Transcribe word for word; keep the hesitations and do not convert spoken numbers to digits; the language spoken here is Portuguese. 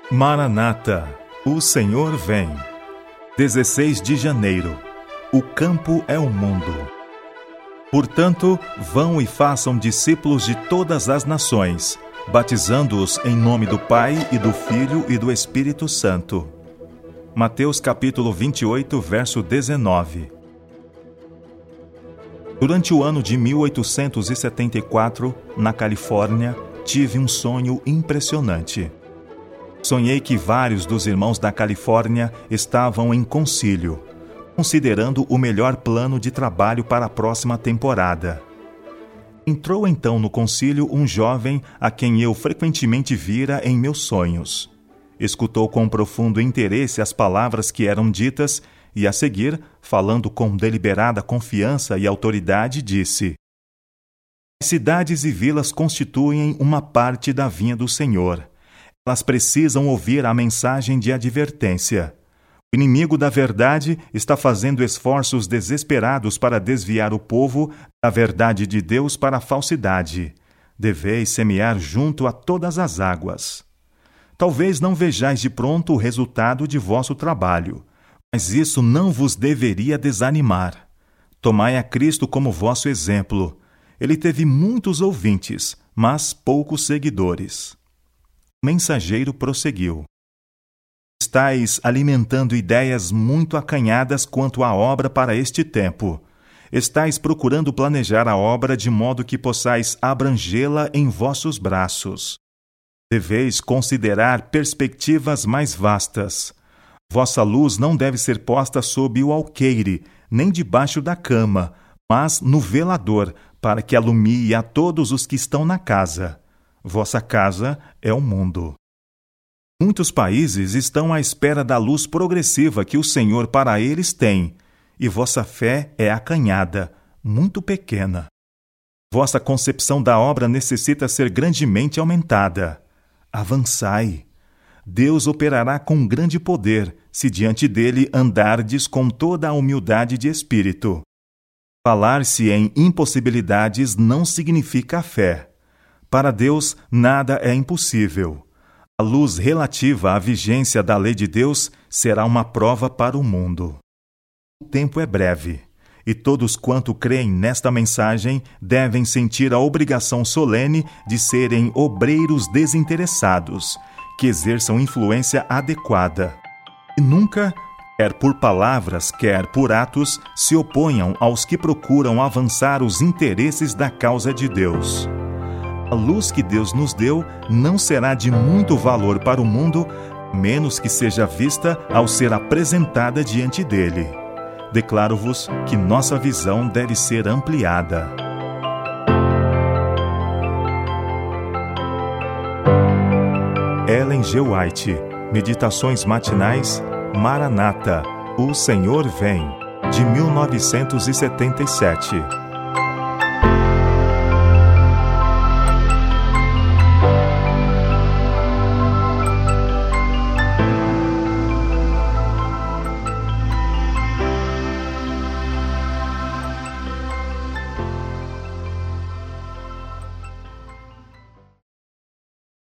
Maranata, o Senhor vem. dezesseis de janeiro. O campo é o mundo. Portanto, vão e façam discípulos de todas as nações, batizando-os em nome do Pai e do Filho e do Espírito Santo. Mateus capítulo vinte e oito, verso dezenove. Durante o ano de mil oitocentos e setenta e quatro, na Califórnia, tive um sonho impressionante. Sonhei que vários dos irmãos da Califórnia estavam em concílio, considerando o melhor plano de trabalho para a próxima temporada. Entrou então no concílio um jovem a quem eu frequentemente vira em meus sonhos. Escutou com profundo interesse as palavras que eram ditas e, a seguir, falando com deliberada confiança e autoridade, disse: As cidades e vilas constituem uma parte da vinha do Senhor. Elas precisam ouvir a mensagem de advertência. O inimigo da verdade está fazendo esforços desesperados para desviar o povo da verdade de Deus para a falsidade. Deveis semear junto a todas as águas. Talvez não vejais de pronto o resultado de vosso trabalho, mas isso não vos deveria desanimar. Tomai a Cristo como vosso exemplo. Ele teve muitos ouvintes, mas poucos seguidores. O mensageiro prosseguiu: Estais alimentando ideias muito acanhadas quanto à obra para este tempo. Estais procurando planejar a obra de modo que possais abrangê-la em vossos braços. Deveis considerar perspectivas mais vastas. Vossa luz não deve ser posta sob o alqueire, nem debaixo da cama, mas no velador, para que alumie a todos os que estão na casa. Vossa casa é o mundo. Muitos países estão à espera da luz progressiva que o Senhor para eles tem, e vossa fé é acanhada, muito pequena. Vossa concepção da obra necessita ser grandemente aumentada. Avançai. Deus operará com grande poder, se diante dele andardes com toda a humildade de espírito. Falar-se em impossibilidades não significa fé. Para Deus, nada é impossível. A luz relativa à vigência da lei de Deus será uma prova para o mundo. O tempo é breve, e todos quanto creem nesta mensagem devem sentir a obrigação solene de serem obreiros desinteressados, que exerçam influência adequada. E nunca, quer por palavras, quer por atos, se oponham aos que procuram avançar os interesses da causa de Deus. A luz que Deus nos deu não será de muito valor para o mundo, menos que seja vista ao ser apresentada diante dele. Declaro-vos que nossa visão deve ser ampliada. Ellen G. White, Meditações Matinais, Maranata, o Senhor vem, de mil novecentos e setenta e sete.